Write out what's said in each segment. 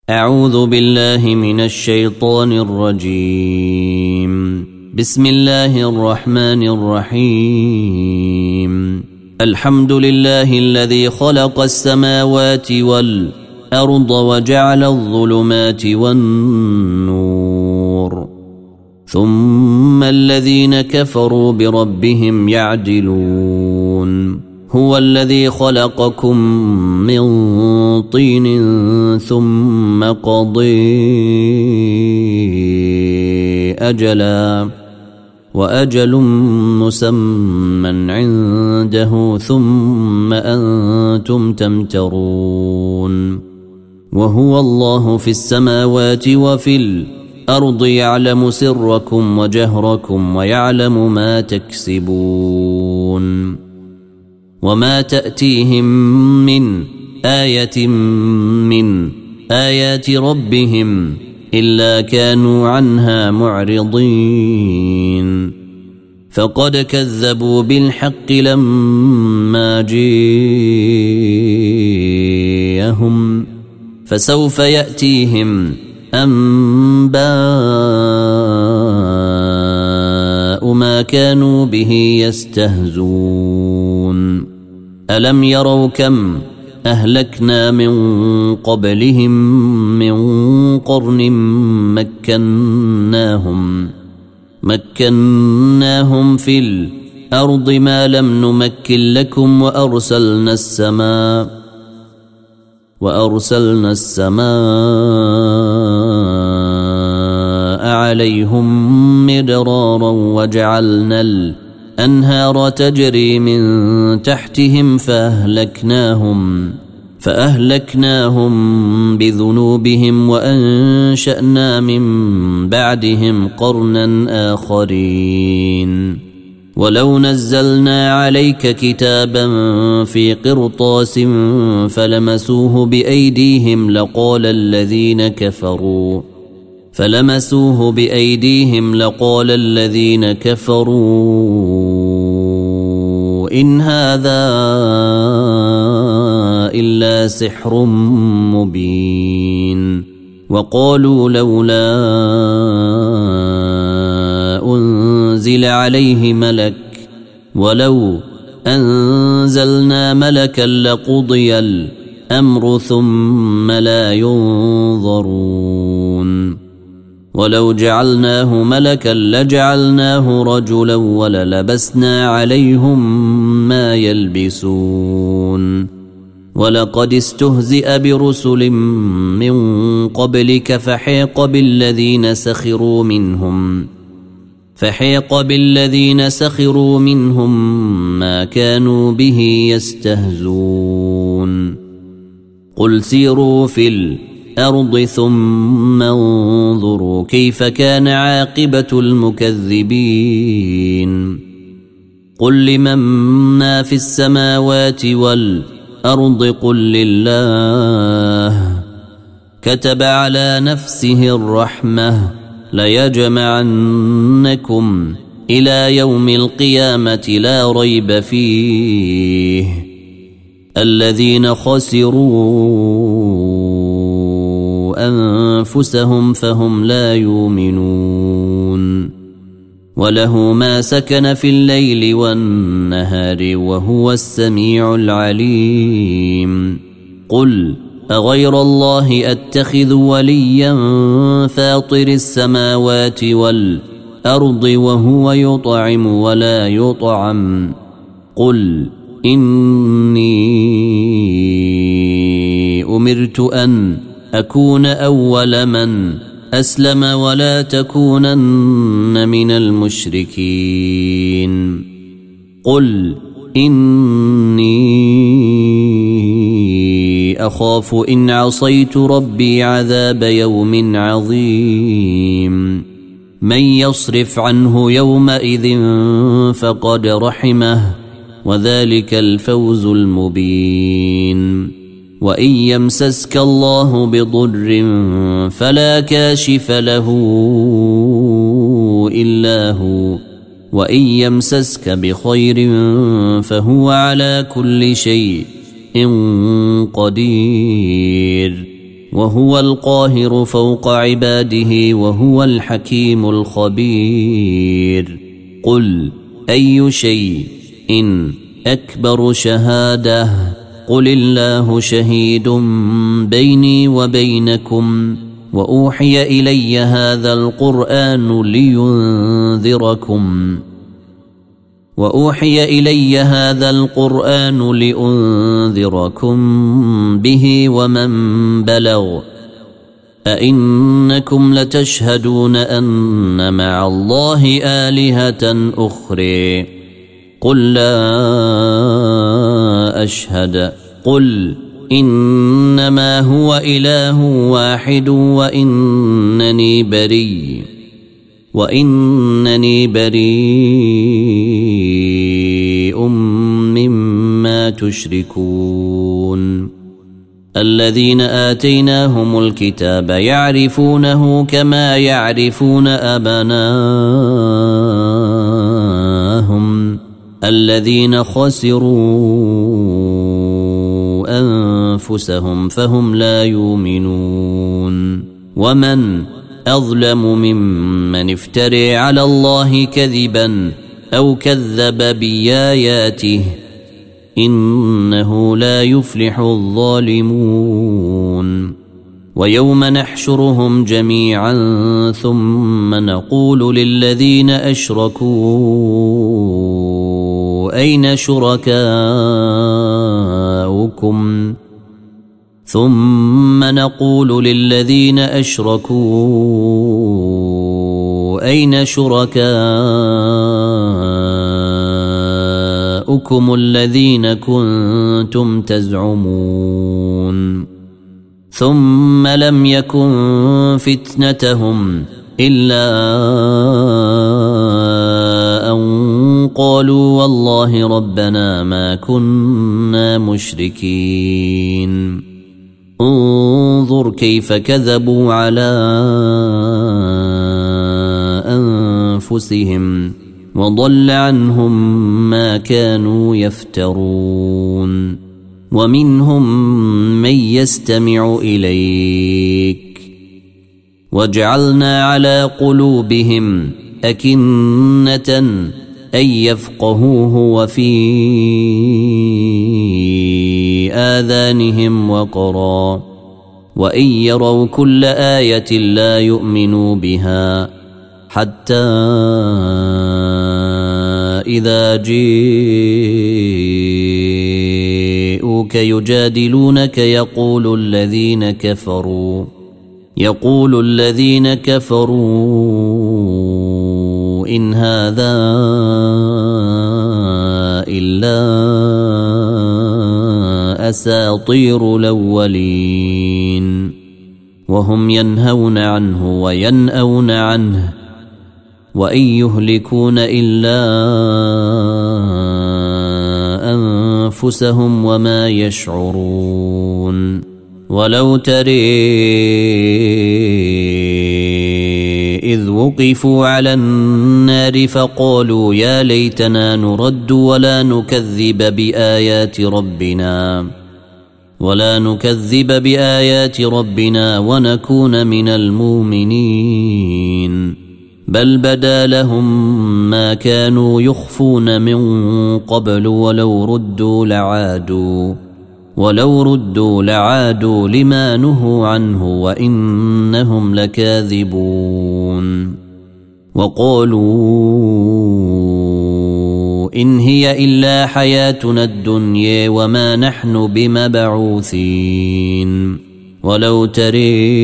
أعوذ بالله من الشيطان الرجيم. بسم الله الرحمن الرحيم. الحمد لله الذي خلق السماوات والأرض وجعل الظلمات والنور ثم الذين كفروا بربهم يعدلون. هو الذي خلقكم من طين ثم قضي أجلا وأجل مسمى عنده ثم أنتم تمترون. وهو الله في السماوات وفي الأرض يعلم سركم وجهركم ويعلم ما تكسبون. وما تأتيهم من آية من آيات ربهم إلا كانوا عنها معرضين. فقد كذبوا بالحق لما جاءهم فسوف يأتيهم أنباء ما كانوا به يستهزون. ألم يروا كم أهلكنا من قبلهم من قرن مكناهم في الأرض ما لم نمكن لكم وأرسلنا السماء عليهم مدرارا وجعلنا الأنهار تجري من تحتهم فأهلكناهم بذنوبهم وأنشأنا من بعدهم قرنا آخرين. ولو نزلنا عليك كتابا في قرطاس فلمسوه بأيديهم لقال الذين كفروا إن هذا إلا سحر مبين. وقالوا لولا أنزل عليه ملك ولو أنزلنا ملكا لقضي الأمر ثم لا ينظرون. ولو جعلناه ملكا لجعلناه رجلا وللبسنا عليهم ما يلبسون. ولقد استهزئ برسل من قبلك فحيق بالذين سخروا منهم ما كانوا به يستهزون. قل سيروا في الأرض ثم انظروا كيف كان عاقبة المكذبين. قل لمن ما في السماوات والأرض قل لله كتب على نفسه الرحمة ليجمعنكم إلى يوم القيامة لا ريب فيه الذين خسروا أنفسهم فهم لا يؤمنون. وله ما سكن في الليل والنهار وهو السميع العليم. قل أغير الله أتخذ وليا فاطر السماوات والأرض وهو يطعم ولا يطعم. قل إني أمرت أن أكون أول من أسلم ولا تكونن من المشركين. قل إني أخاف إن عصيت ربي عذاب يوم عظيم. من يصرف عنه يومئذ فقد رحمه وذلك الفوز المبين. وإن يمسسك الله بضر فلا كاشف له إلا هو وإن يمسسك بخير فهو على كل شيء قدير. وهو القاهر فوق عباده وهو الحكيم الخبير. قل أي شيء أكبر شهادة قل الله شهيد بيني وبينكم وأوحي إلي هذا القرآن لأنذركم به ومن بلغ أئنكم لتشهدون أن مع الله آلهة أخرى قل لا أشهد قل إنما هو إله واحد وإنني بريء مما تشركون. الذين آتيناهم الكتاب يعرفونه كما يعرفون أبناءهم الذين خسروا أنفسهم فهم لا يؤمنون. ومن أظلم ممن افترى على الله كذبا أو كذب بآياته إنه لا يفلح الظالمون. ويوم نحشرهم جميعا ثم نقول للذين أشركوا أين شركاؤكم الذين كنتم تزعمون ثم لم يكن فتنتهم إلا أن قالوا والله ربنا ما كنا مشركين. انظر كيف كذبوا على أنفسهم وضل عنهم ما كانوا يفترون. ومنهم من يستمع إليك وجعلنا على قلوبهم أكنة أن يفقهوه وفي آذانهم وقرا وإن يروا كل آية لا يؤمنوا بها حتى إذا جاءوك يجادلونك يقول الذين كفروا إن هذا إلا أساطير الأولين وهم ينهون عنه وينأون عنه وإن يهلكون إلا أنفسهم وما يشعرون. ولو ترى إذ وقفوا على النار فقالوا يا ليتنا نرد ولا نكذب بآيات ربنا ونكون من المؤمنين بل بدا لهم ما كانوا يخفون من قبل ولو ردوا لعادوا لما نهوا عنه وإنهم لكاذبون. وقالوا إن هي إلا حياتنا الدنيا وما نحن بمبعوثين. ولو ترى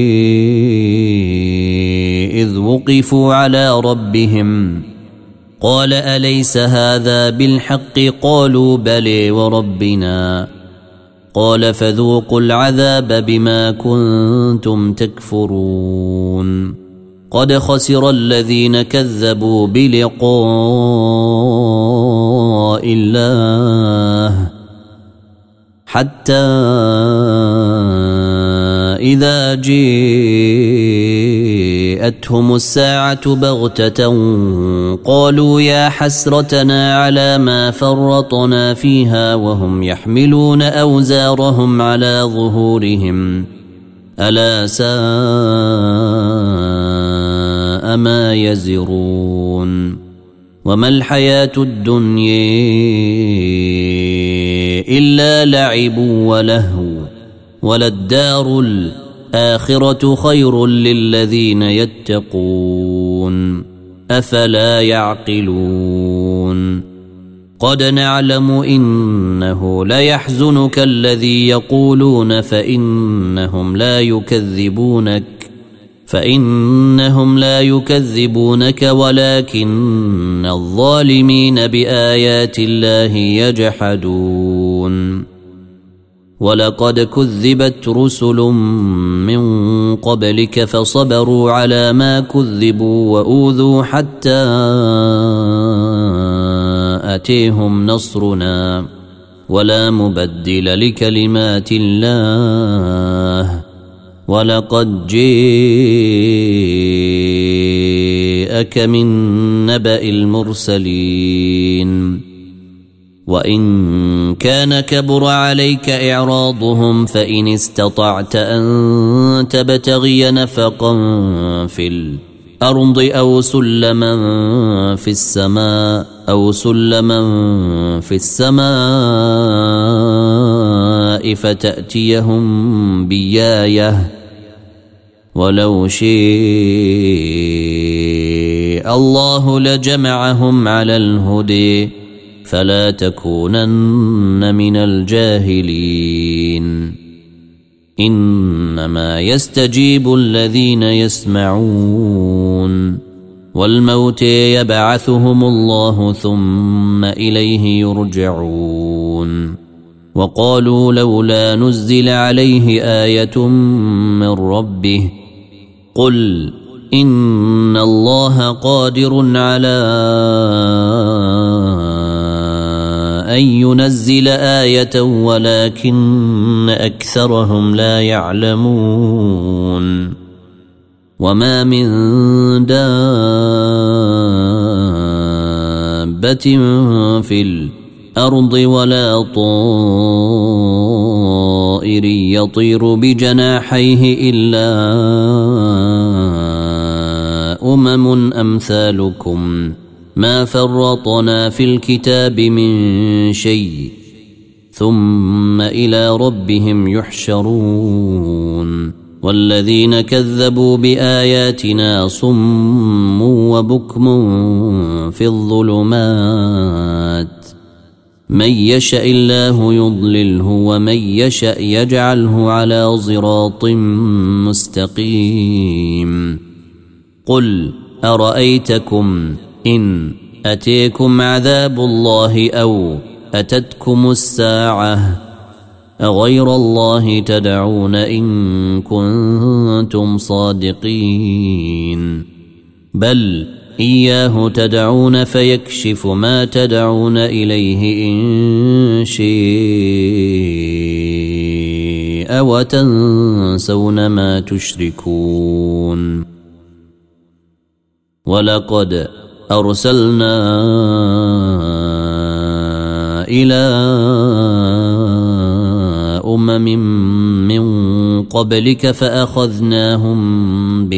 إذ وقفوا على ربهم قال أليس هذا بالحق قالوا بلى وربنا قال فذوقوا العذاب بما كنتم تكفرون. قد خسر الذين كذبوا بلقاء الله حتى إذا جاءتهم الساعة بغتة قالوا يا حسرتنا على ما فرطنا فيها وهم يحملون أوزارهم على ظهورهم ألا ساء ما يزرون وما الحياة الدنيا إلا لعب ولهو وللدار الآخرة خير للذين يتقون أفلا يعقلون قد نعلم إنه ليحزنك الذي يقولون فإنهم لا يكذبونك ولكن الظالمين بآيات الله يجحدون ولقد كذبت رسل من قبلك فصبروا على ما كذبوا وأوذوا حتى أتيهم نصرنا ولا مبدل لكلمات الله ولقد جاءك من نبأ المرسلين وإن كان كبر عليك إعراضهم فإن استطعت أن تبتغي نفقا في الأرض أو سلما في السماء فتأتيهم بآية ولو شاء الله لجمعهم على الهدى فلا تكونن من الجاهلين إنما يستجيب الذين يسمعون والموت يبعثهم الله ثم إليه يرجعون وقالوا لولا نزل عليه آية من ربه قل إن الله قادر على أن ينزل آية ولكن أكثرهم لا يعلمون وما من دابة في الأرض ولا طائر يطير بجناحيه إلا أمم أمثالكم ما فرطنا في الكتاب من شيء ثم إلى ربهم يحشرون والذين كذبوا بآياتنا صم وبكم في الظلمات من يشاء الله يضلله ومن يشاء يجعله على صراط مستقيم قل أرأيتكم إن أتيكم عذاب الله أو أتتكم الساعة أغير الله تدعون إن كنتم صادقين بل إياه تدعون فيكشف ما تدعون إليه إن شاء وتنسون ما تشركون ولقد أرسلنا إلى أمم من قبلك فأخذناهم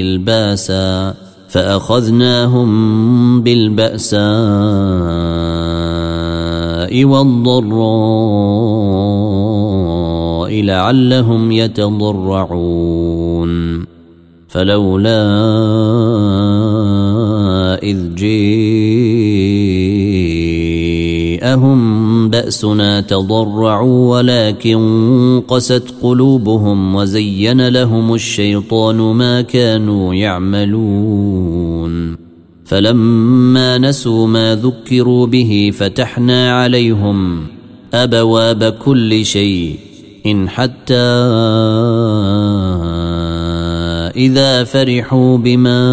بالبأساء والضراء لعلهم يتضرعون فلولا إذ جاءهم بأسنا تضرعوا ولكن قست قلوبهم وزين لهم الشيطان ما كانوا يعملون فلما نسوا ما ذكروا به فتحنا عليهم أبواب كل شيء إن حتى إذا فرحوا بما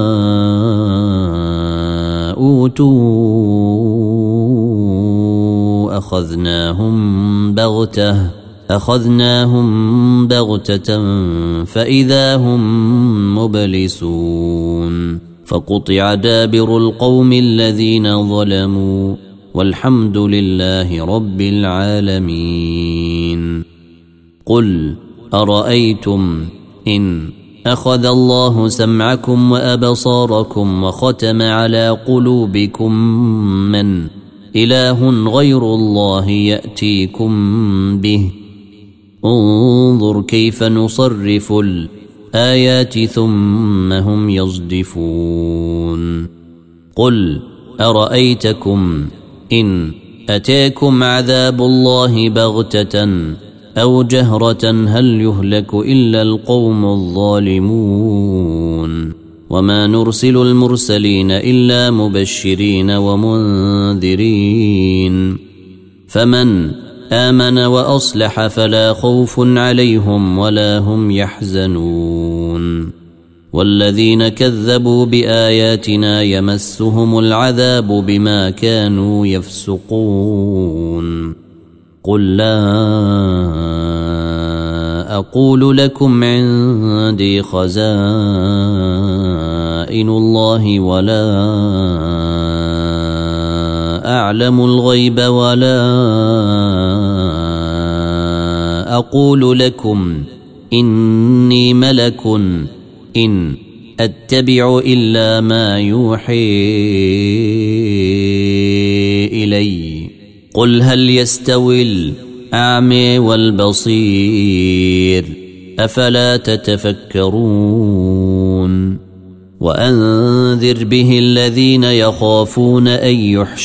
أوتوا أخذناهم بغتة فإذا هم مبلسون فقطع دابر القوم الذين ظلموا والحمد لله رب العالمين قل أرأيتم إن أخذ الله سمعكم وأبصاركم وختم على قلوبكم من إله غير الله يأتيكم به انظر كيف نصرف الآيات ثم هم يصدفون قل أرأيتكم إن أتاكم عذاب الله بغتة أو جهرة هل يهلك إلا القوم الظالمون وما نرسل المرسلين إلا مبشرين ومنذرين فمن آمن وأصلح فلا خوف عليهم ولا هم يحزنون والذين كذبوا بآياتنا يمسهم العذاب بما كانوا يفسقون قل لا أقول لكم عندي خزائن الله ولا أعلم الغيب ولا أقول لكم إني ملك إن أتبع إلا ما يوحي إلي قل هل يستوي الأعمى والبصير أفلا تتفكرون وأنذر به الذين يخافون أن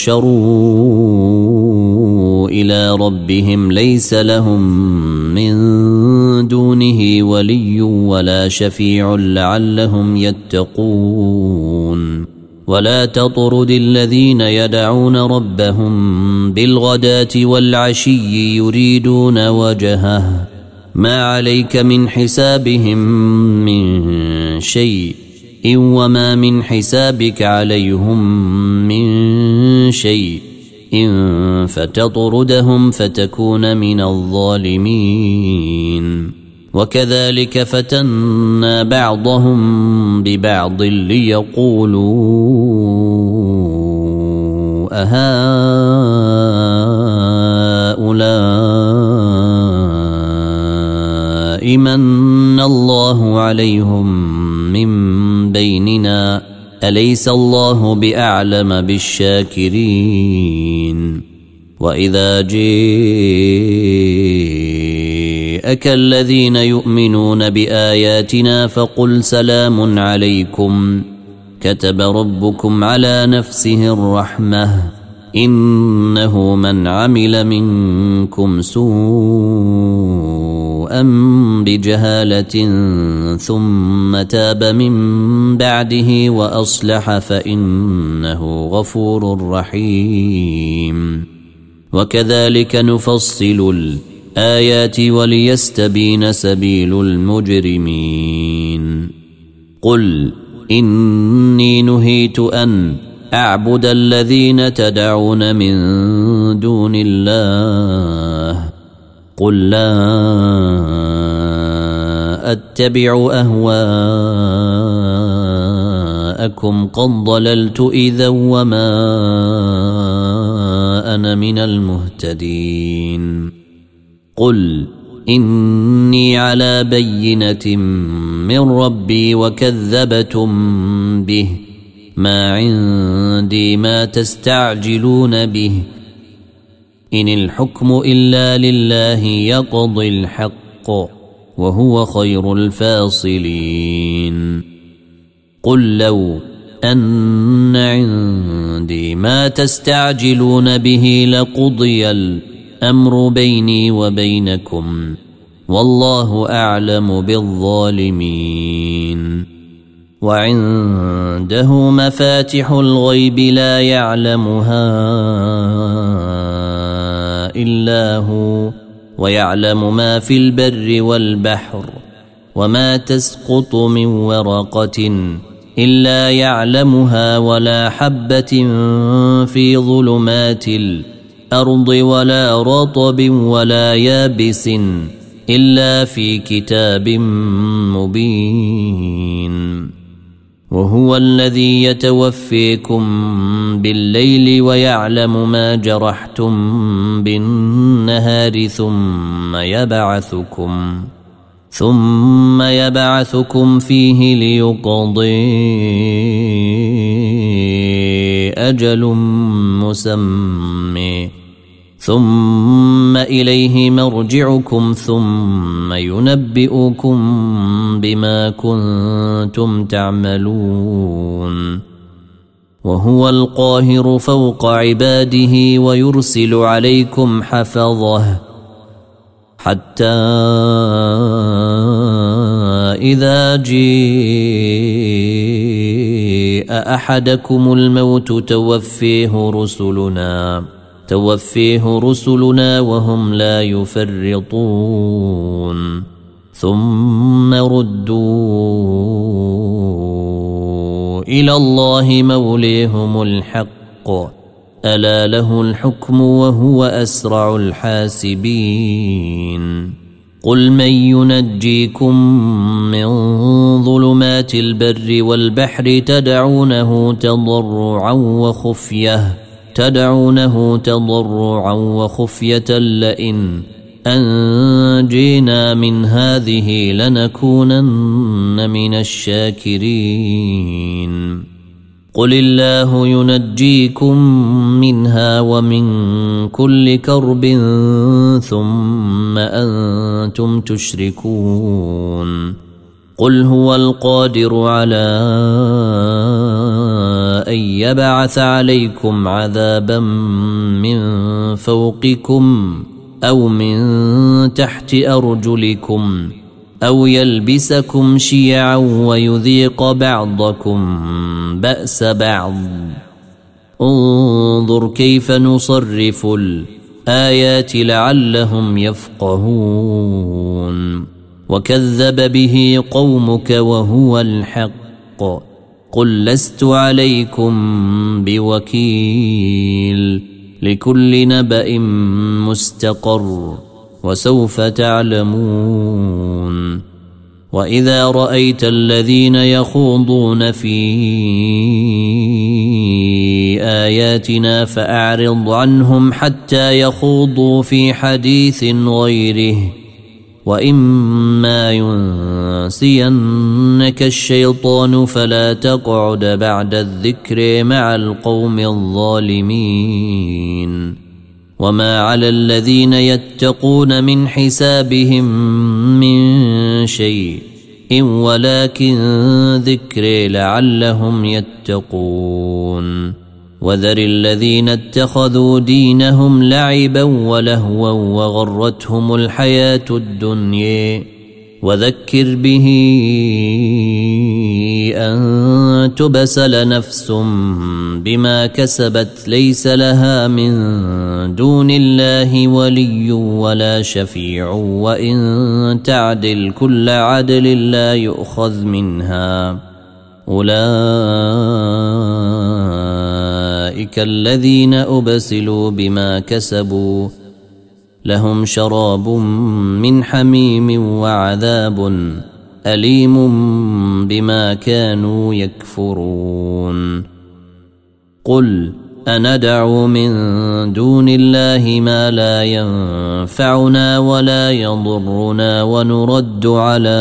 يحشروا إلى ربهم ليس لهم من دونه ولي ولا شفيع لعلهم يتقون ولا تطرد الذين يدعون ربهم بالغداة والعشي يريدون وجهه ما عليك من حسابهم من شيء وما من حسابك عليهم من شيء إن فتطردهم فتكون من الظالمين وكذلك فتنا بعضهم ببعض ليقولوا أهؤلاء من الله عليهم من بيننا أليس الله بأعلم بالشاكرين وإذا جاءك الذين يؤمنون بآياتنا فقل سلام عليكم كتب ربكم على نفسه الرحمة إنه من عمل منكم سوءا بجهالة ثم تاب من بعده وأصلح فإنه غفور رحيم وكذلك نفصل الآيات وليستبين سبيل المجرمين قل إني نهيت أن أعبد الذين تدعون من دون الله قل لا أتبع أهواءكم قد ضللت إذا وما أنا من المهتدين قل إني على بينة من ربي وكذبتم به ما عندي ما تستعجلون به إن الحكم إلا لله يقضي الحق وهو خير الفاصلين قل لو أن عندي ما تستعجلون به لقضي الأمر بيني وبينكم والله أعلم بالظالمين وعنده مفاتح الغيب لا يعلمها إلا هو ويعلم ما في البر والبحر وما تسقط من ورقة إلا يعلمها ولا حبة في ظلمات الأرض ولا رطب ولا يابس إلا في كتاب مبين وهو الذي يتوفيكم بالليل ويعلم ما جرحتم بالنهار ثم يبعثكم فيه ليقضي أجل مسمى ثم إليه مرجعكم ثم ينبئكم بما كنتم تعملون وهو القاهر فوق عباده ويرسل عليكم حفظه حتى إذا جاء أحدكم الموت توفيه رسلنا وهم لا يفرطون ثم ردوا إلى الله موليهم الحق ألا له الحكم وهو أسرع الحاسبين قل من ينجيكم من ظلمات البر والبحر تدعونه تضرعا وخفية لئن أنجينا من هذه لنكونن من الشاكرين قل الله ينجيكم منها ومن كل كرب ثم أنتم تشركون قل هو القادر على أن يبعث عليكم عذابا من فوقكم أو من تحت أرجلكم أو يلبسكم شيعا ويذيق بعضكم بأس بعض انظر كيف نصرف الآيات لعلهم يفقهون وكذب به قومك وهو الحق قل لست عليكم بوكيل لكل نبأ مستقر وسوف تعلمون وإذا رأيت الذين يخوضون في آياتنا فأعرض عنهم حتى يخوضوا في حديث غيره وإما ينسينك الشيطان فلا تقعد بعد الذكر مع القوم الظالمين وما على الذين يتقون من حسابهم من شيء ولكن ذكر لعلهم يتقون وذر الذين اتخذوا دينهم لعبا ولهوا وغرتهم الحياة الدنيا وذكر به أن تبسل نفس بما كسبت ليس لها من دون الله ولي ولا شفيع وإن تعدل كل عدل لا يؤخذ منها أولئك الذين أبسلوا بما كسبوا لهم شراب من حميم وعذاب أليم بما كانوا يكفرون قل أندعو من دون الله ما لا ينفعنا ولا يضرنا ونرد على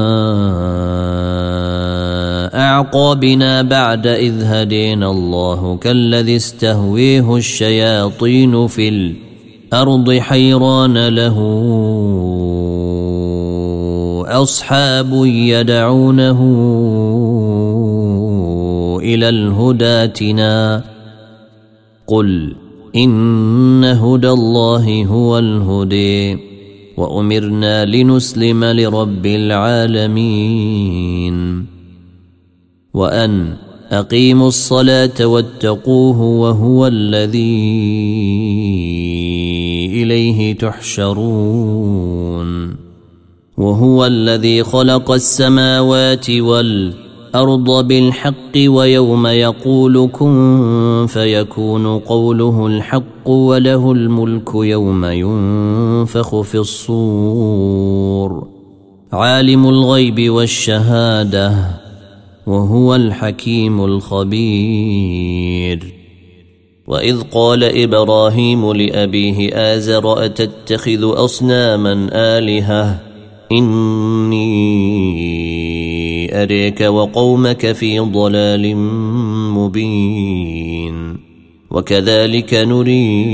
أعقابنا بعد إذ هدينا الله كالذي استهويه الشياطين في الأرض حيران له أصحاب يدعونه إلى الهدى ائتنا قل إن هدى الله هو الهدي وأمرنا لنسلم لرب العالمين وأن أقيموا الصلاة واتقوه وهو الذي إليه تحشرون وهو الذي خلق السماوات والأرض بالحق ويوم يقول كن فيكون قوله الحق وله الملك يوم ينفخ في الصور عالم الغيب والشهادة وهو الحكيم الخبير وإذ قال إبراهيم لأبيه آزر أتتخذ أصناما آلهة إني أريك وقومك في ضلال مبين وكذلك نري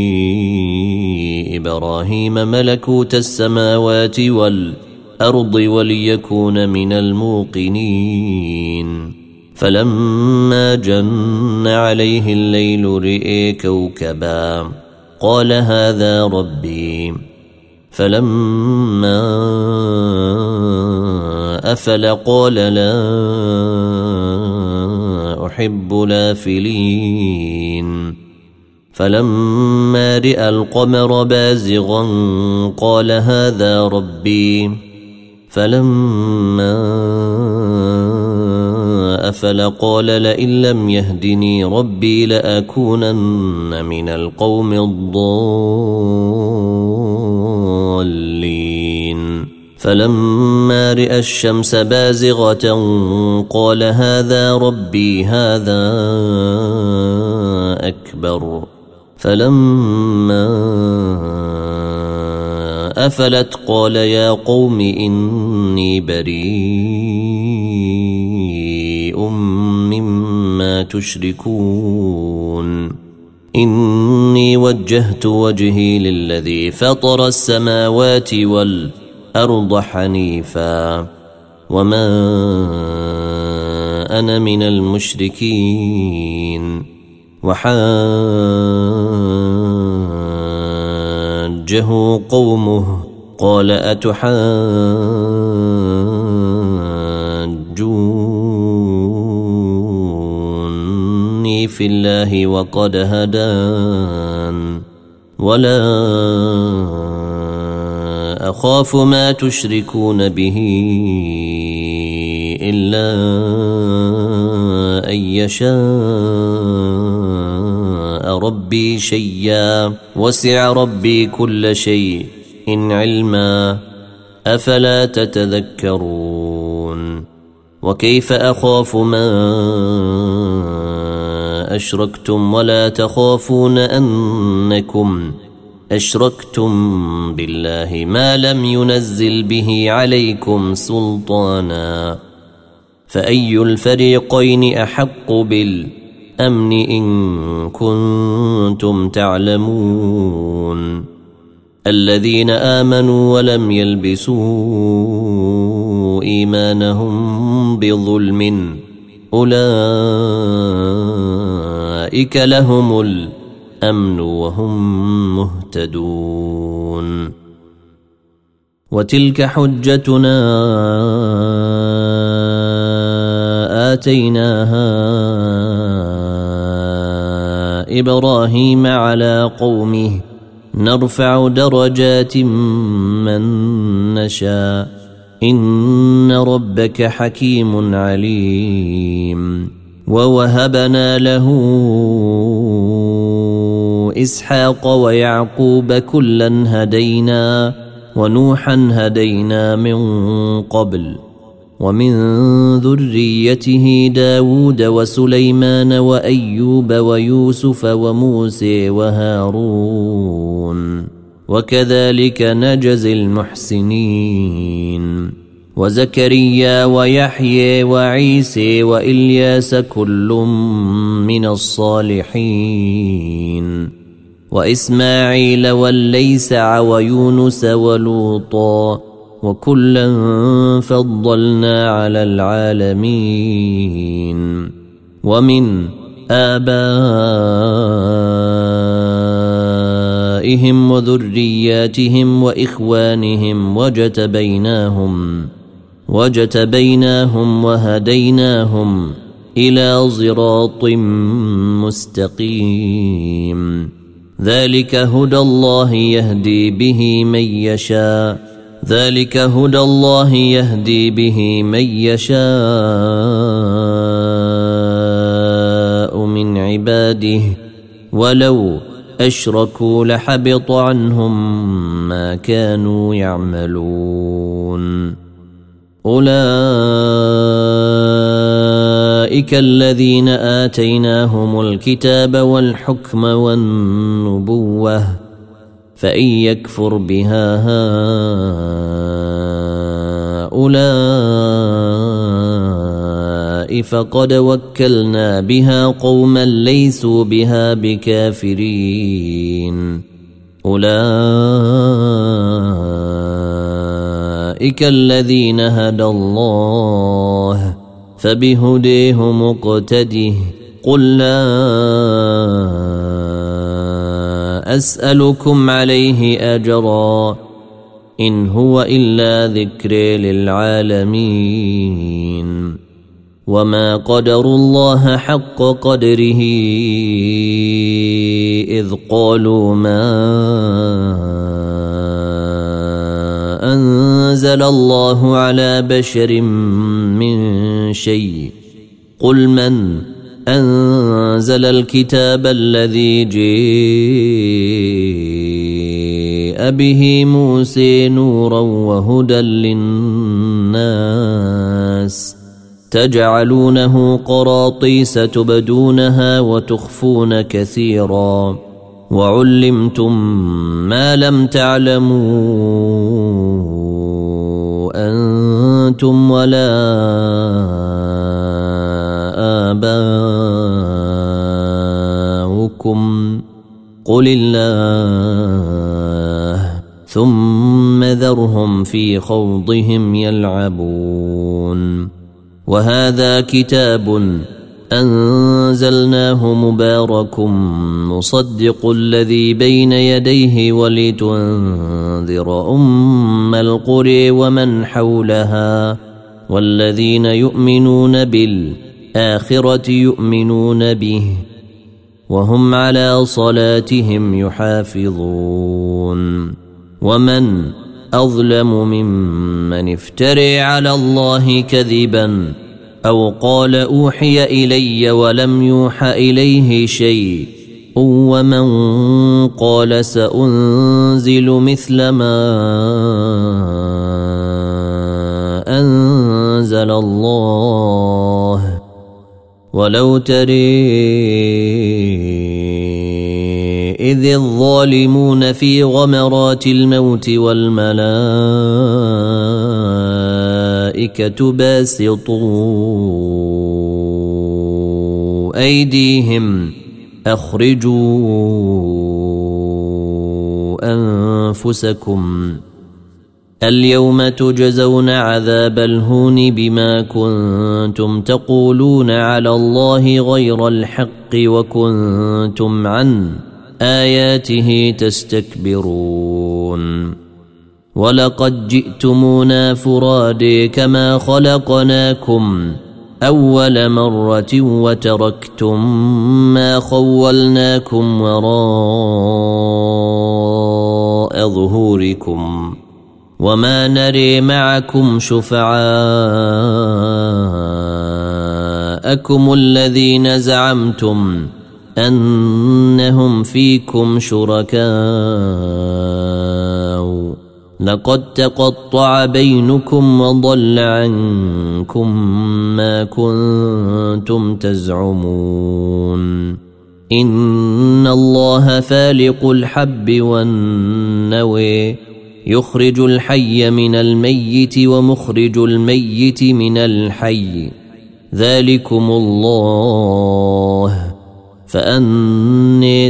إبراهيم ملكوت السماوات والأرض وليكون من الموقنين فلما جن عليه الليل رئي كوكبا قال هذا ربي فلما أفل قال لا أحب لافلين فلما رأى القمر بازغا قال هذا ربي فلما أفل قال لئن لم يهدني ربي لأكونن من القوم الضالين فلما رأى الشمس بازغة قال هذا ربي هذا أكبر فلما أفلت قال يا قوم إني بريء مما تشركون إني وجهت وجهي للذي فطر السماوات والأرض حنيفا وما أنا من المشركين وحاجه قومه قال أتحاجوني في الله وقد هدان ولا أخاف ما تشركون به إلا أن يشاء ربي شيئا وسع ربي كل شيء إن علما أفلا تتذكرون وكيف أخاف ما أشركتم ولا تخافون أنكم أشركتم بالله ما لم ينزل به عليكم سلطانا فأي الفريقين أحق بالأمن إن كنتم تعلمون الذين آمنوا ولم يلبسوا إيمانهم بظلم أولئك لهم الأمن وهم مهتدون وتلك حجتنا آتيناها إبراهيم على قومه نرفع درجات من نشاء إن ربك حكيم عليم ووهبنا له إسحاق ويعقوب كلا هدينا ونوحا هدينا من قبل ومن ذريته داود وسليمان وأيوب ويوسف وموسى وهارون وكذلك نجزي المحسنين وزكريا ويحيى وعيسى وإلياس كل من الصالحين وإسماعيل والليسع ويونس ولوطا وكلا فضلنا على العالمين ومن آبائهم وذرياتهم وإخوانهم وجتبيناهم وهديناهم إلى صراط مستقيم ذلك هدى الله يهدي به من يشاء من عباده ولو أشركوا لحبط عنهم ما كانوا يعملون أولئك الذين آتيناهم الكتاب والحكم والنبوة فإن يكفر بها هؤلاء فقد وكلنا بها قوما ليسوا بها بكافرين أولئك الذين هدى الله فبهديه مقتده قل لا أسألكم عليه أجرا إن هو إلا ذكر للعالمين وما قدروا الله حق قدره إذ قالوا ما أنزل الله على بشر من شيء قل من أنزل الكتاب الذي جاء به موسى نورا وهدى للناس تجعلونه قراطيس تبدونها وتخفون كثيرا وعلمتم ما لم تعلموا أنتم ولا آباؤكم قل الله ثم ذرهم في خوضهم يلعبون وهذا كتاب أنزلناه مبارك مصدق الذي بين يديه ولتنذر أم القرى ومن حولها والذين يؤمنون بالآخرة يؤمنون به وهم على صلاتهم يحافظون ومن أظلم ممن افترى على الله كذبا أو قال أوحي إلي ولم يوحى إليه شيء ومن قال سأنزل مثل ما أنزل الله ولو ترى إذ الظالمون في غمرات الموت والملائكة باسطوا أيديهم أخرجوا أنفسكم اليوم تجزون عذاب الهون بما كنتم تقولون على الله غير الحق وكنتم عن آياته تستكبرون ولقد جئتمونا فرادى كما خلقناكم أول مرة وتركتم ما خولناكم وراء ظهوركم وما نري معكم شفعاءكم الذين زعمتم أنهم فيكم شركاء لقد تقطع بينكم وضل عنكم ما كنتم تزعمون إن الله فالق الحب والنوى يخرج الحي من الميت ومخرج الميت من الحي ذلكم الله فأني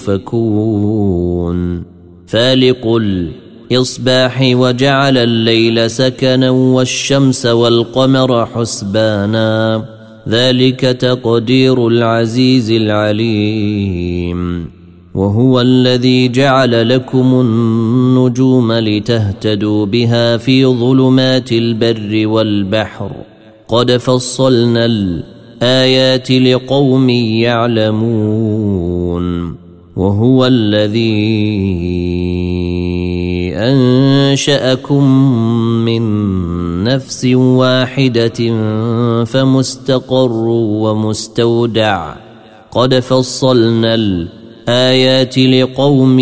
توفكون فالق الإصباح وجعل الليل سكنا والشمس والقمر حسبانا ذلك تقدير العزيز العليم وهو الذي جعل لكم النجوم لتهتدوا بها في ظلمات البر والبحر قد فصلنا الآيات لقوم يعلمون وهو الذي أنشأكم من نفس واحدة فمستقر ومستودع قد فصلنا الآيات لقوم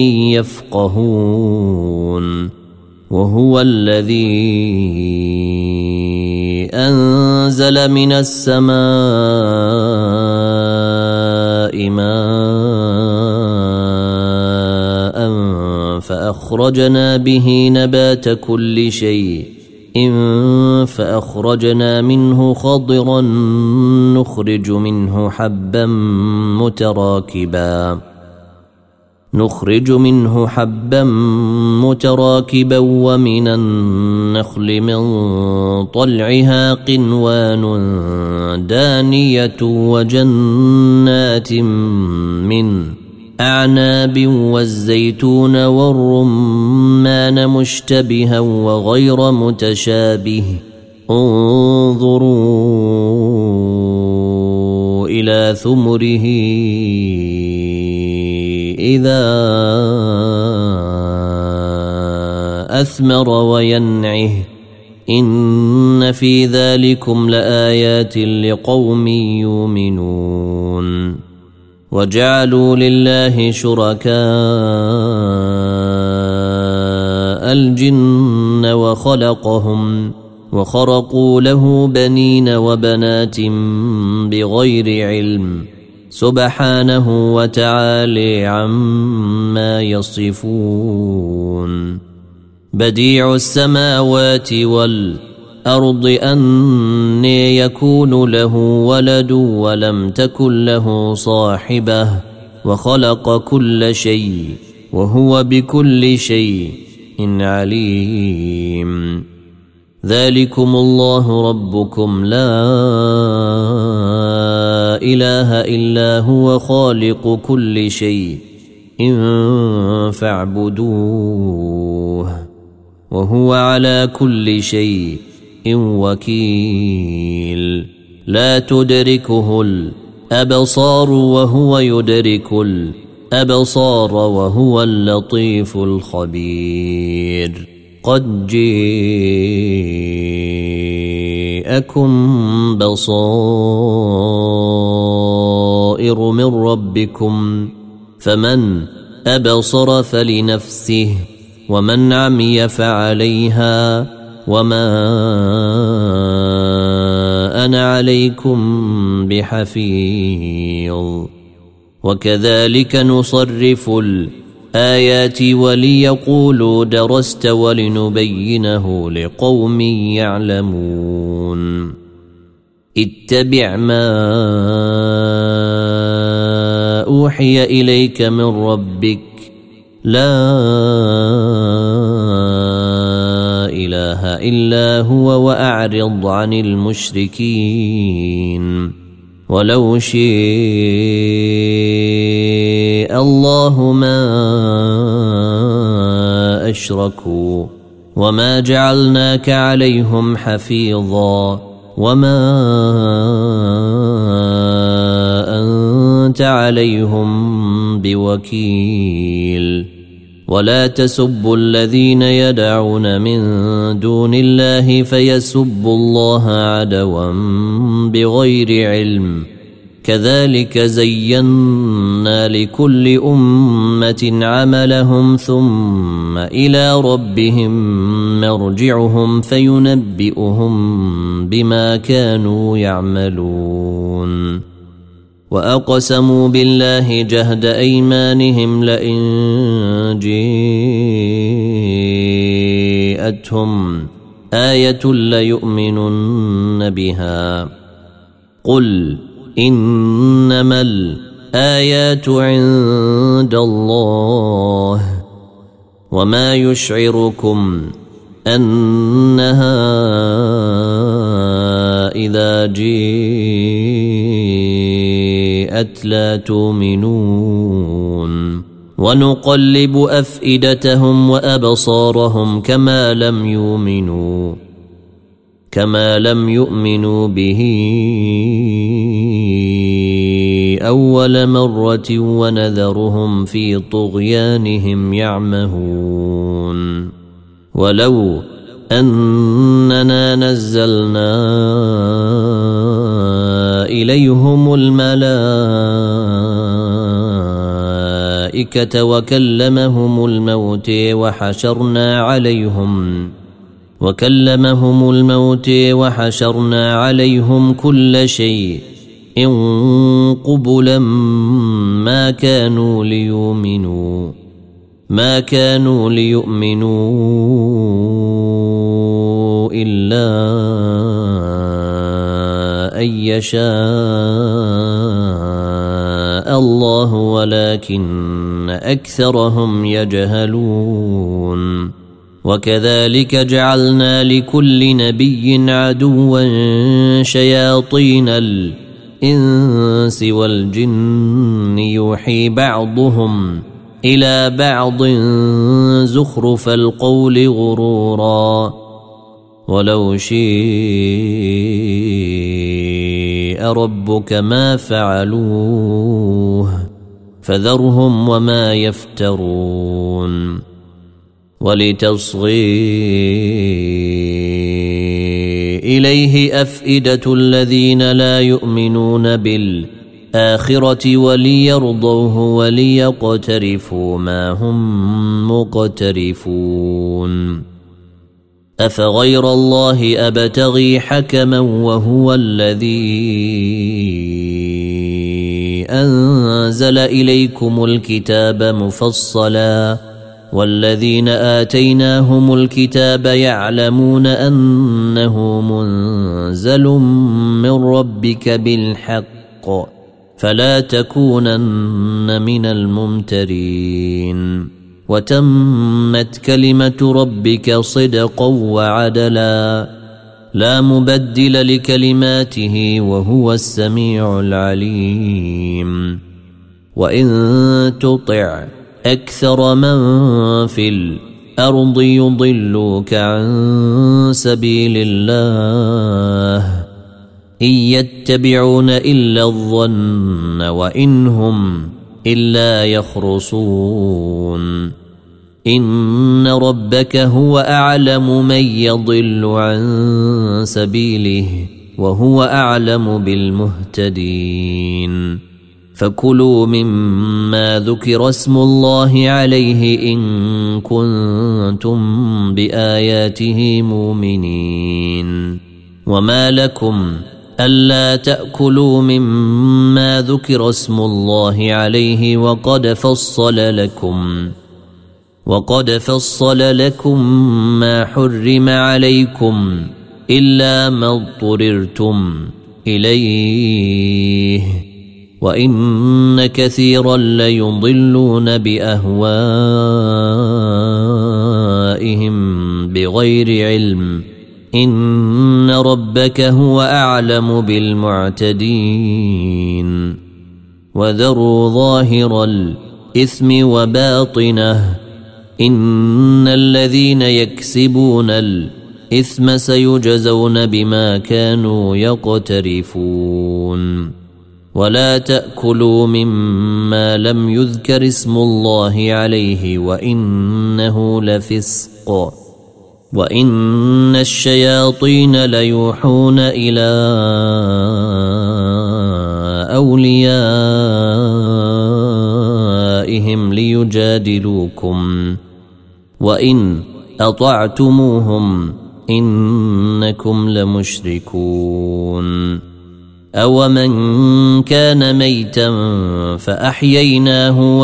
يفقهون وهو الذي أنزل من السماء ماء فأخرجنا به نبات كل شيء فأخرجنا منه خضرا نخرج منه حبا متراكبا ومن النخل من طلعها قنوان دانية وجنات من أعناب والزيتون والرمان مشتبها وغير متشابه انظروا إلى ثمره إذا أثمر وينعه إن في ذلكم لآيات لقوم يؤمنون وجعلوا لله شركاء الجن وخرقوا له بنين وبنات بغير علم سبحانه وتعالى عما يصفون بديع السماوات والأرض أنى يكون له ولد ولم تكن له صاحبة وخلق كل شيء وهو بكل شيء عليم ذلكم الله ربكم لا إله إلا هو خالق كل شيء فاعبدوه وهو على كل شيء وكيل لا تدركه الأبصار وهو يدرك الأبصار وهو اللطيف الخبير قد جاءكم بصائر من ربكم فمن أبصر فلنفسه ومن عمي فعليها وما أنا عليكم بحفيظ وكذلك نصرف الآيات وليقولوا درست ولنبينه لقوم يعلمون اتبع ما أوحي إليك من ربك لا إله إلا هو وأعرض عن المشركين ولو شاء الله ما أشركوا وما جعلناك عليهم حفيظا وما أنت عليهم بوكيل ولا تسبوا الذين يدعون من دون الله فيسبوا الله عدوا بغير علم كذلك زينا لكل أمة عملهم ثم إلى ربهم مرجعهم فينبئهم بما كانوا يعملون وأقسموا بالله جهد أيمانهم لئن جاءتهم آية ليؤمنن بها قل إنما الآيات عند الله وما يشعركم أنها إذا جاءت لا تؤمنون ونقلب أفئدتهم وأبصارهم كما لم يؤمنوا به أول مرة ونذرهم في طغيانهم يعمهون ولو أننا نزلنا إليهم الملائكة وكلمهم الموت وحشرنا عليهم كل شيء قبلا ما كانوا ليؤمنوا إلا أن يشاء الله ولكن أكثرهم يجهلون وكذلك جعلنا لكل نبي عدوا شياطين الإنس والجن يوحي بعضهم إلى بعض زخرف القول غرورا ولو شيء ربك ما فعلوه فذرهم وما يفترون ولتصغي إليه أفئدة الذين لا يؤمنون بالآخرة وليرضوه وليقترفوا ما هم مقترفون أفغير الله أبتغي حكما وهو الذي أنزل إليكم الكتاب مفصلا والذين آتيناهم الكتاب يعلمون أنه منزل من ربك بالحق فلا تكونن من الممترين وتمت كلمة ربك صدقا وعدلا لا مبدل لكلماته وهو السميع العليم وإن تطع أكثر من في الأرض يضلوك عن سبيل الله إن يتبعون إلا الظن وإن هم إلا يخرصون إن ربك هو أعلم من يضل عن سبيله وهو أعلم بالمهتدين فكلوا مما ذكر اسم الله عليه إن كنتم بآياته مؤمنين وما لكم ألا تأكلوا مما ذكر اسم الله عليه وقد فصل لكم ما حرم عليكم إلا ما اضطررتم إليه وإن كثيرا ليضلون بأهوائهم بغير علم إن ربك هو أعلم بالمعتدين وذروا ظاهر الإثم وباطنه إن الذين يكسبون الإثم سيجزون بما كانوا يقترفون ولا تأكلوا مما لم يذكر اسم الله عليه وإنه لفسق وإن الشياطين ليوحون إلى أوليائهم ليجادلوكم وإن أطعتموهم إنكم لمشركون أومن كان ميتا فأحييناه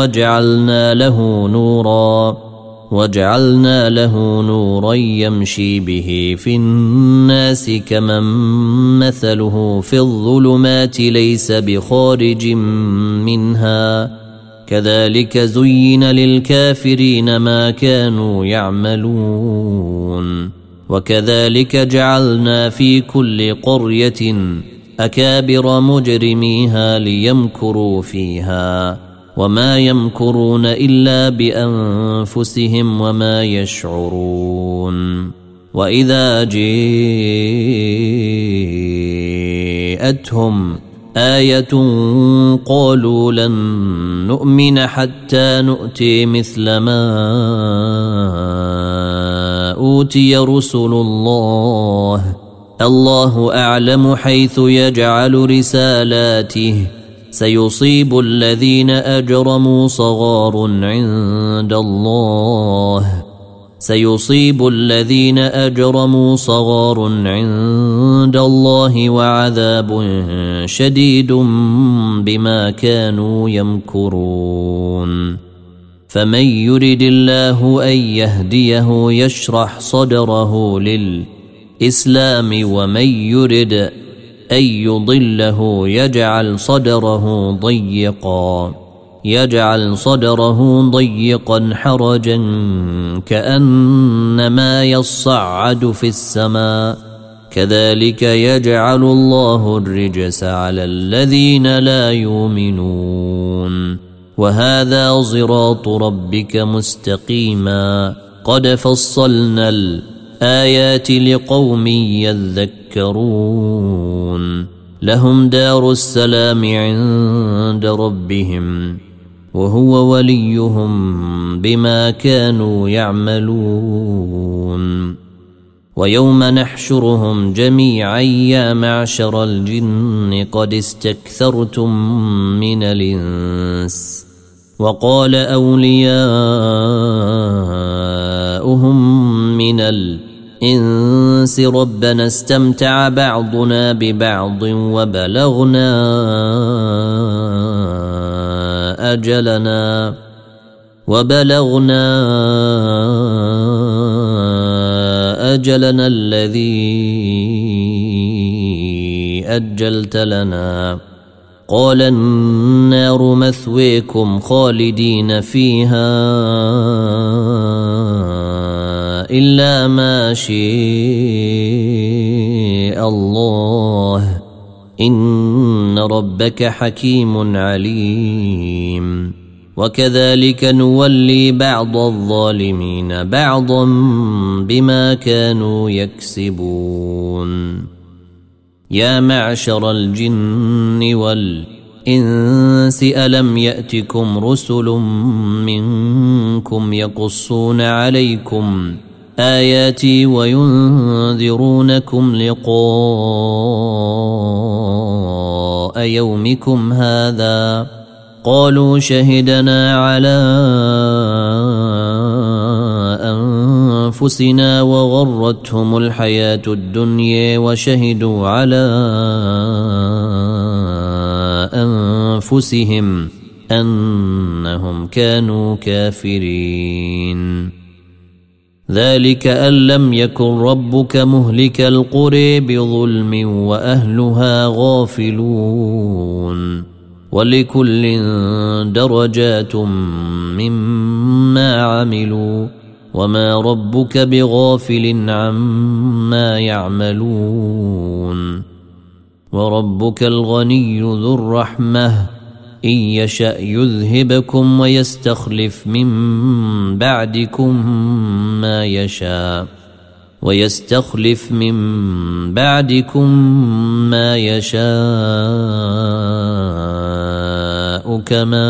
وجعلنا له نورا يمشي به في الناس كمن مثله في الظلمات ليس بخارج منها كذلك زين للكافرين ما كانوا يعملون وكذلك جعلنا في كل قرية أكابر مجرميها ليمكروا فيها وما يمكرون إلا بأنفسهم وما يشعرون وإذا جاءتهم آية قالوا لن نؤمن حتى نؤتي مثل ما أوتي رسل الله أعلم حيث يجعل رسالاته سيصيب الذين أجرموا صغار عند الله وعذاب شديد بما كانوا يمكرون فمن يرد الله أن يهديه يشرح صدره الإسلام ومن يرد أن يضله يجعل صدره ضيقا حرجا كأنما يصعد في السماء كذلك يجعل الله الرجس على الذين لا يؤمنون وهذا صراط ربك مستقيما قد فصلنا الآيات لقوم يذكرون لهم دار السلام عند ربهم وهو وليهم بما كانوا يعملون ويوم نحشرهم جميعا يا معشر الجن قد استكثرتم من الإنس وقال أولياؤهم من الإنس ربنا استمتع بعضنا ببعض وبلغنا أجلنا الذي أجلت لنا قال النار مثويكم خالدين فيها إلا ما شاء الله إن ربك حكيم عليم وكذلك نولي بعض الظالمين بعضا بما كانوا يكسبون يا معشر الجن والإنس ألم يأتكم رسل منكم يقصون عليكم آياتي وينذرونكم لقاء يومكم هذا قالوا شهدنا على أنفسنا وغرتهم الحياة الدنيا وشهدوا على أنفسهم أنهم كانوا كافرين ذلك أن لم يكن ربك مهلك القرى بظلم وأهلها غافلون ولكل درجات مما عملوا وما ربك بغافل عما يعملون وربك الغني ذو الرحمة إن يشأ يذهبكم ويستخلف من بعدكم ما يشاء كما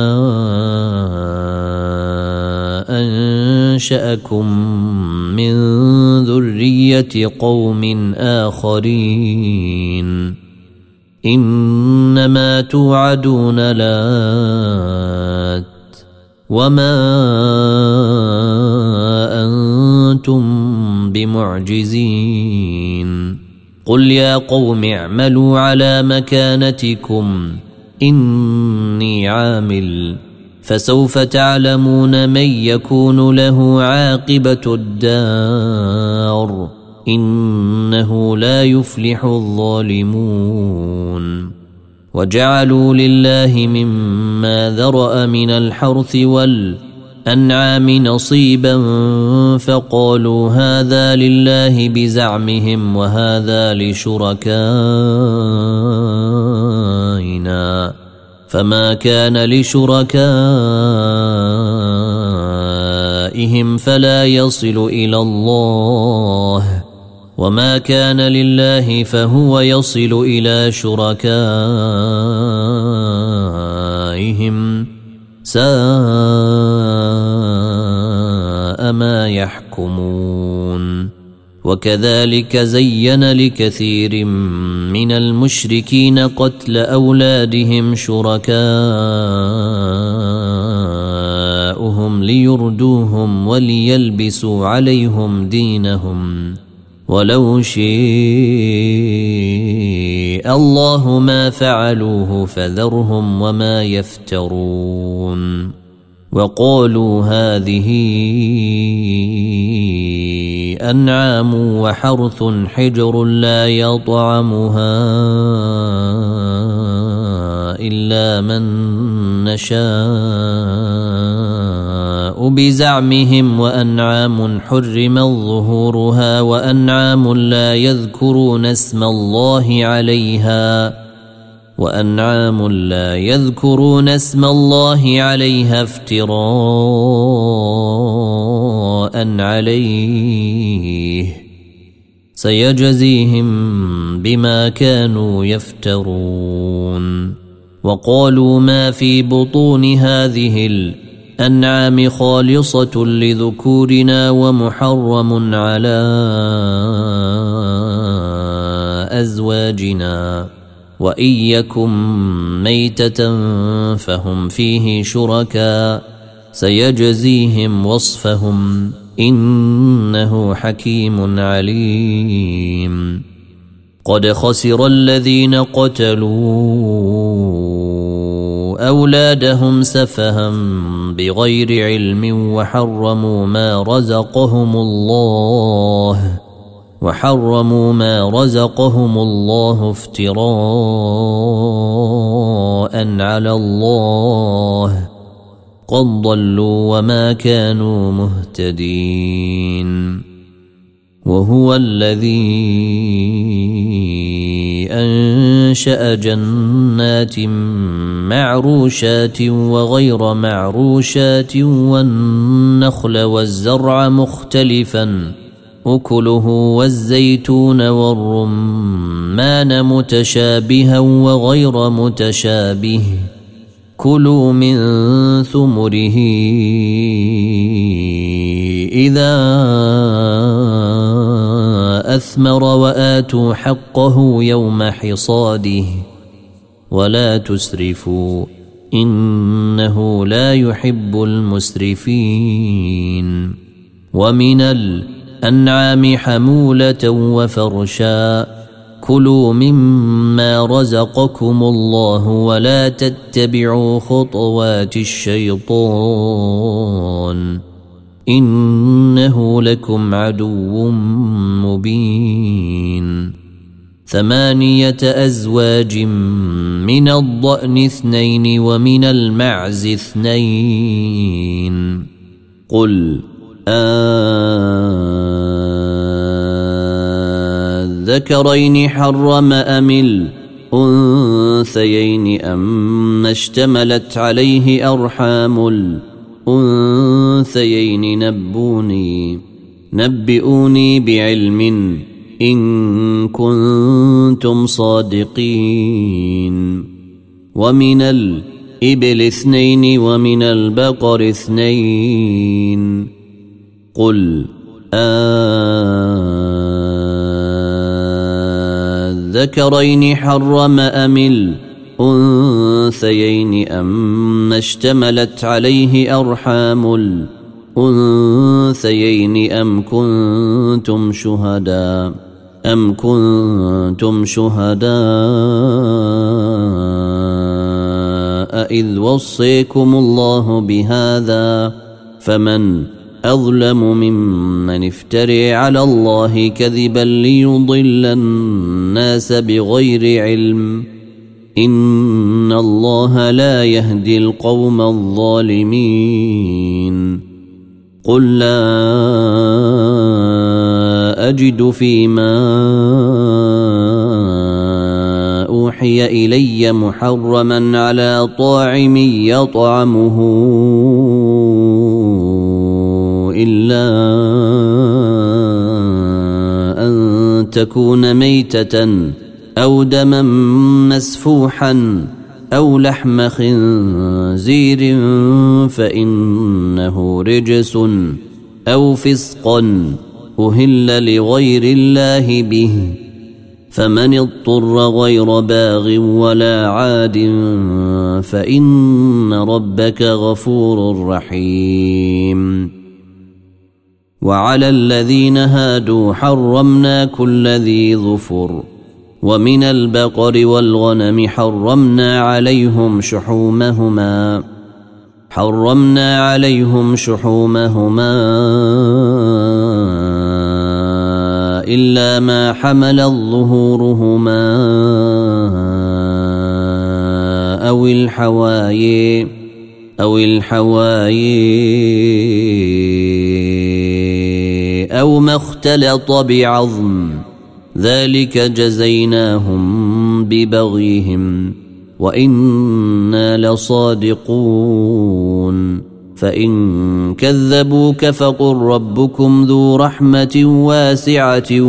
أنشأكم من ذرية قوم آخرين إنما توعدون لآت وما أنتم بمعجزين قل يا قوم اعملوا على مكانتكم إني عامل فسوف تعلمون من يكون له عاقبة الدار إنه لا يفلح الظالمون وجعلوا لله مما ذرأ من الحرث والأنعام نصيبا فقالوا هذا لله بزعمهم وهذا لشركائنا فما كان لشركائهم فلا يصل إلى الله وما كان لله فهو يصل إلى شركائهم ساء ما يحكمون وكذلك زين لكثير من المشركين قتل أولادهم شركاؤهم ليردوهم وليلبسوا عليهم دينهم ولو شاء الله ما فعلوه فذرهم وما يفترون وقالوا هذه أنعام وحرث حجر لا يطعمها إلا من نشاء بزعمهم وأنعام حرم ظهورها وأنعام لا يذكرون اسم الله عليها افتراء عليه سيجزيهم بما كانوا يفترون. وقالوا ما في بطون هذه الأنعام خالصة لذكورنا ومحرم على أزواجنا وإن يكن ميتة فهم فيه شركاء سيجزيهم وصفهم إنه حكيم عليم. قد خسر الذين قتلوا أولادهم سفها بغير علم وحرموا ما رزقهم الله افتراء على الله قد ضلوا وما كانوا مهتدين. وهو الذي أنشأ جنات معروشات وغير معروشات والنخل والزرع مختلفا أكله والزيتون والرمان متشابها وغير متشابه كلوا من ثمره إذا أثمر وآتوا حقه يوم حصاده ولا تسرفوا إنه لا يحب المسرفين. ومن الأنعام حمولة وفرشا كلوا مما رزقكم الله ولا تتبعوا خطوات الشيطان إنه لكم عدو مبين. 8 أزواج من الضأن 2 ومن المعز 2 قل الذكرين حرم أم الأنثيين أما اشتملت عليه أرحام الأنثيين نبئوني بعلم إن كنتم صادقين. ومن الإبل 2 ومن البقر 2 قل الذكرين حرم أم الأنثيين أما اشتملت عليه أرحام الأنثيين أم كنتم شهداء إذ وصيكم الله بهذا فمن أظلم ممن افتري على الله كذبا ليضل الناس بغير علم إن الله لا يهدي القوم الظالمين. قل لا أجد فيما أوحي إلي محرما على طاعم يطعمه إلا أن تكون ميتة أو دما مسفوحا أو لحم خنزير فإنه رجس أو فسقا أهل لغير الله به فمن اضطر غير باغ ولا عاد فإن ربك غفور رحيم. وعلى الذين هادوا حرمنا كل ذي ظفر ومن البقر والغنم حرمنا عليهم شحومهما إلا ما حملت ظهورهما أو الحوايي أو ما اختلط بعظم ذلك جزيناهم ببغيهم وإنا لصادقون فإن كذبوك فقل ربكم ذو رحمة واسعة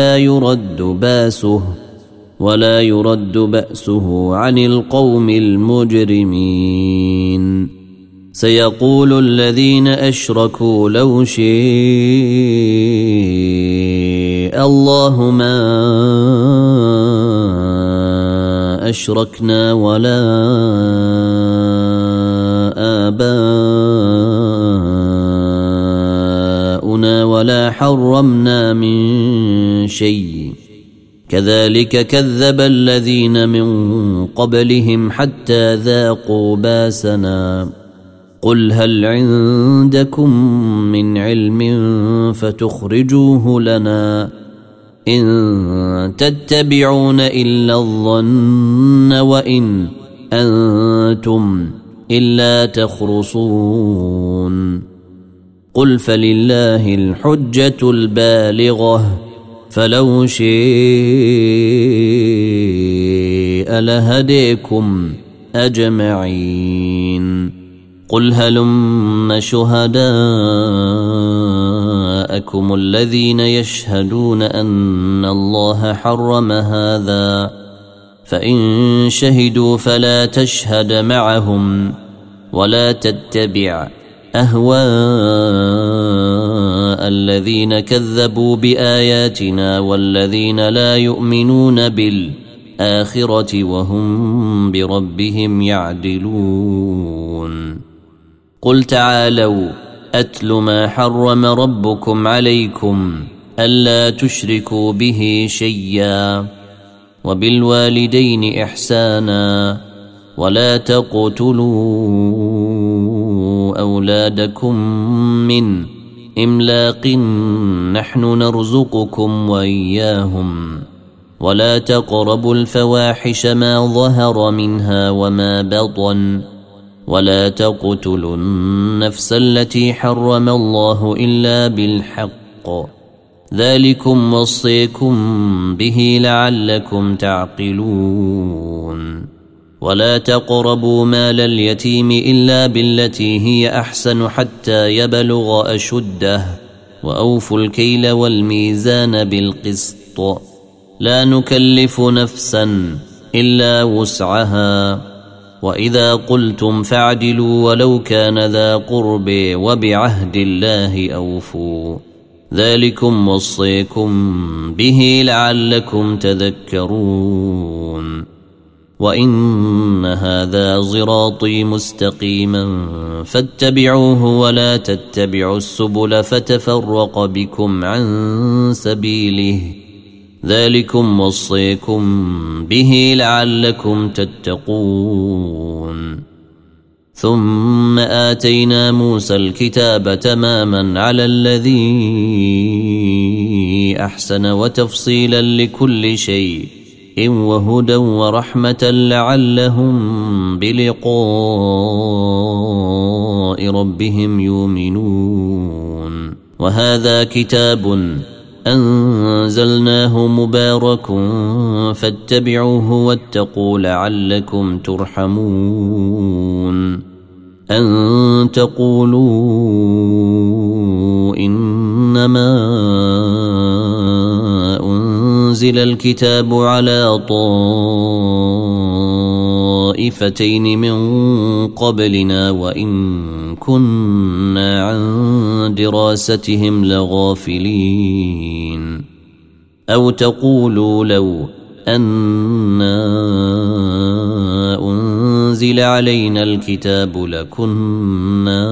ولا يرد بأسه عن القوم المجرمين سيقول الذين أشركوا لو شاء الله ما أشركنا ولا آباؤنا ولا حرمنا من شيء كذلك كذب الذين من قبلهم حتى ذاقوا باسنا قل هل عندكم من علم فتخرجوه لنا إن تتبعون إلا الظن وإن أنتم إلا تخرصون قل فلله الحجة البالغة فلو شاء لهديكم أجمعين قل هلم شهداءكم الذين يشهدون أن الله حرم هذا فإن شهدوا فلا تشهد معهم ولا تتبع أهواء الذين كذبوا بآياتنا والذين لا يؤمنون بالآخرة وهم بربهم يعدلون قل تعالوا أتل ما حرم ربكم عليكم ألا تشركوا به شيئا وبالوالدين إحسانا ولا تقتلوا أولادكم من إملاق نحن نرزقكم وإياهم ولا تقربوا الفواحش ما ظهر منها وما بطن ولا تقتلوا النفس التي حرم الله إلا بالحق ذلكم وصيكم به لعلكم تعقلون ولا تقربوا مال اليتيم إلا بالتي هي أحسن حتى يبلغ أشده وأوفوا الكيل والميزان بالقسط لا نكلف نفسا إلا وسعها وإذا قلتم فاعدلوا ولو كان ذا قرب وبعهد الله أوفوا ذلكم وصيكم به لعلكم تذكرون وإن هذا صراطي مستقيما فاتبعوه ولا تتبعوا السبل فتفرق بكم عن سبيله ذلكم وصيكم به لعلكم تتقون ثم آتينا موسى الكتاب تماما على الذي أحسن وتفصيلا لكل شيء وهدى ورحمة لعلهم بلقاء ربهم يؤمنون وهذا كتاب أنزلناه مبارك فاتبعوه واتقوا لعلكم ترحمون أن تقولوا إنما أنزل الكتاب على طائفتين من قبلنا وإن كنا عن دراستهم لغافلين أو تقولوا لو أنا أنزل علينا الكتاب لكنا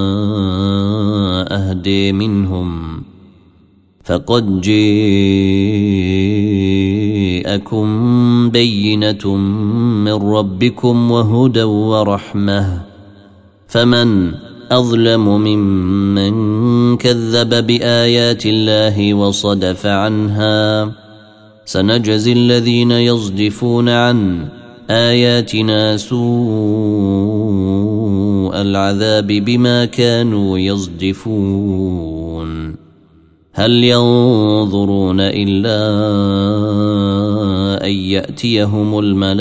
أهدي منهم فقد جاءكم بينة من ربكم وهدى ورحمة فمن أظلم ممن كذب بآيات الله وصدف عنها سنجزي الذين يصدفون عن آياتنا سوء العذاب بما كانوا يصدفون هل ينظرون إلا أن يأتيهم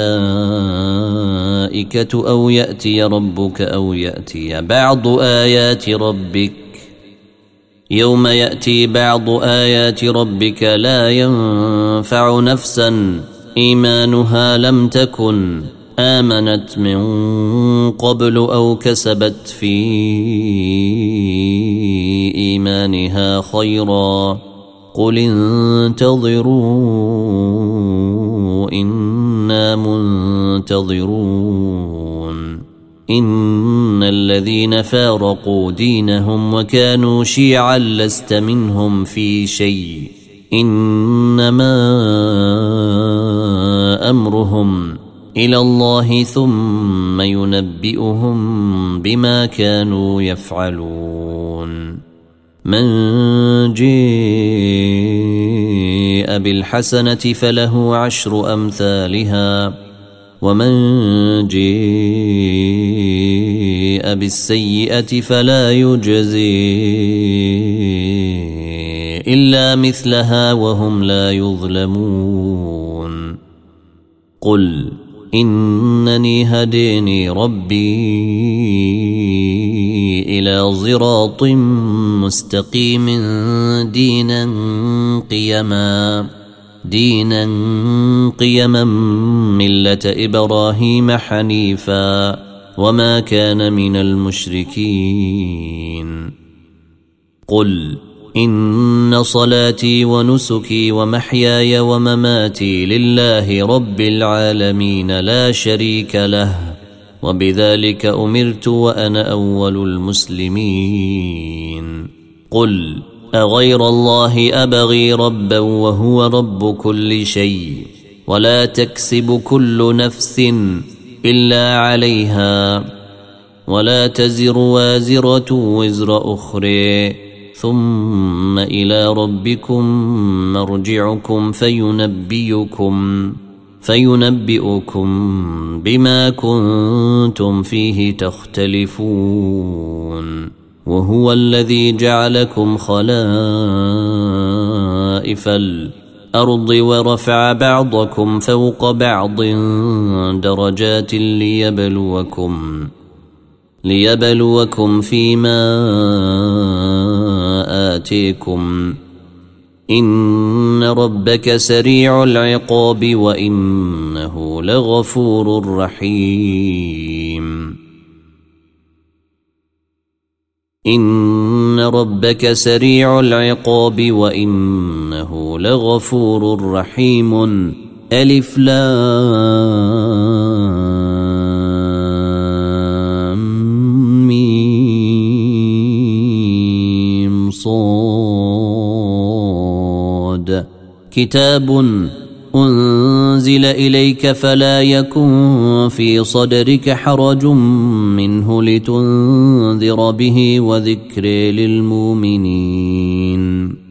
الملائكة أو يأتي ربك أو يأتي بعض آيات ربك يوم يأتي بعض آيات ربك لا ينفع نفسا إيمانها لم تكن آمنت من قبل أو كسبت في إيمانها خيرا قل انتظروا إنا منتظرون إن الذين فارقوا دينهم وكانوا شيعا لست منهم في شيء إنما أمرهم إلى الله ثم ينبئهم بما كانوا يفعلون من جاء بالحسنة فله 10 أمثالها ومن جاء بالسيئة فلا يجزي إلا مثلها وهم لا يظلمون قل إنني هديني ربي إلى صراط مستقيم دينا قيما ملة إبراهيم حنيفا وما كان من المشركين قل إن صلاتي ونسكي ومحياي ومماتي لله رب العالمين لا شريك له وبذلك أمرت وأنا أول المسلمين قل أغير الله أبغي ربا وهو رب كل شيء ولا تكسب كل نفس إلا عليها ولا تزر وازرة وزر أخرى ثم إلى ربكم مرجعكم فينبئكم بما كنتم فيه تختلفون وهو الذي جعلكم خلائف الأرض ورفع بعضكم فوق بعض درجات ليبلوكم فيما آتيكم إن ربك سريع العقاب وإنه لغفور رحيم إن ربك سريع العقاب وإنه لغفور رحيم ألف لام ميم صاد كتاب أنزل إليك فلا يكن في صدرك حرج منه لتنذر به وذكر للمؤمنين